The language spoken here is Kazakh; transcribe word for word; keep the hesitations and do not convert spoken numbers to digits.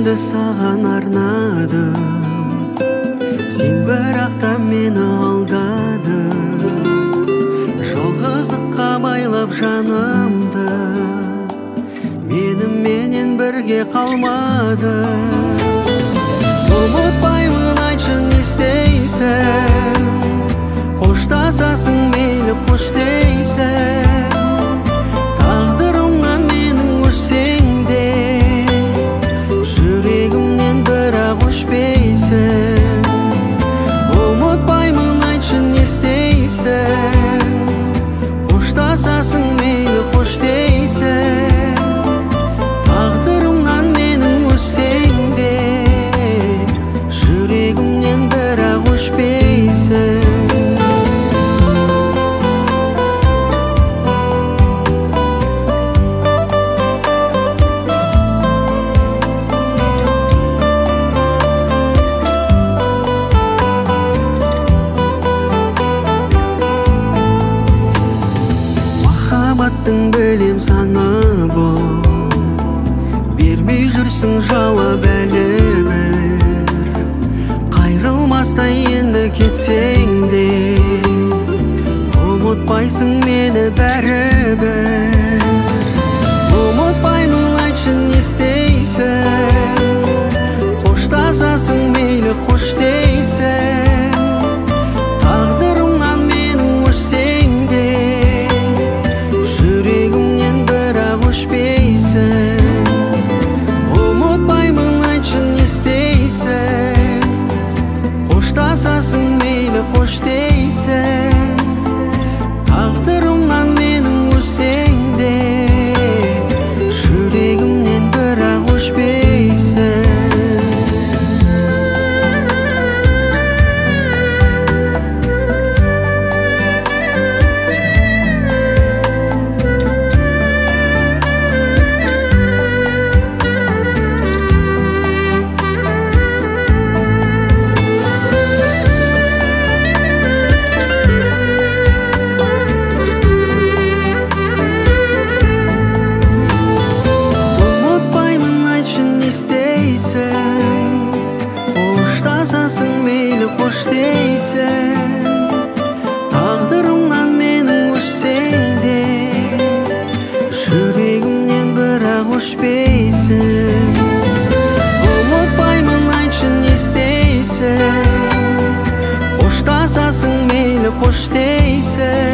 әнімді саған арнадым, сен бірақ та мені алдадың. Жалғыздыққа байлап жанымды, меніменен бірге қалмады. Ұмытпаймын, айтшы не істейсің, қоштасасың мейлі қош дейсің. Тағдырымнан менің өшсең де, жүрегімнен бірақ өшпейсің. Ұмытпаймын, айтшы не істейсің, қоштасасың мейлі қош дейсің. Тағдырымнан менің өшсең де, жүрегімнен бірақ өшпейсің. Махаббаттың білем саңы бұл, бермей жүрсің жауап әлі бір. Қайрылмастай енді кетсең де, ұмытпайсың мені бәрібір. Ұмытпаймын, айтшы не істейсің, қоштасасың мейлі қош дейсің. Тағдырымнан менің өшсең де, жүрегімнен бірақ өшпейсің. Ұмытпаймын, айтшы не істейсің, қоштасасың мейлі қош дейсің. Тағдырымнан менің өшсең де, жүрегімнен бірақ өшпейсің. Қоштасасың мейлі қош дейсің. Тағдырымнан менің өшсең де, жүрегімнен бірақ өшпейсің. Ұмытпаймын, айтшы не істейсің, қоштасасың мейлі қош дейсің.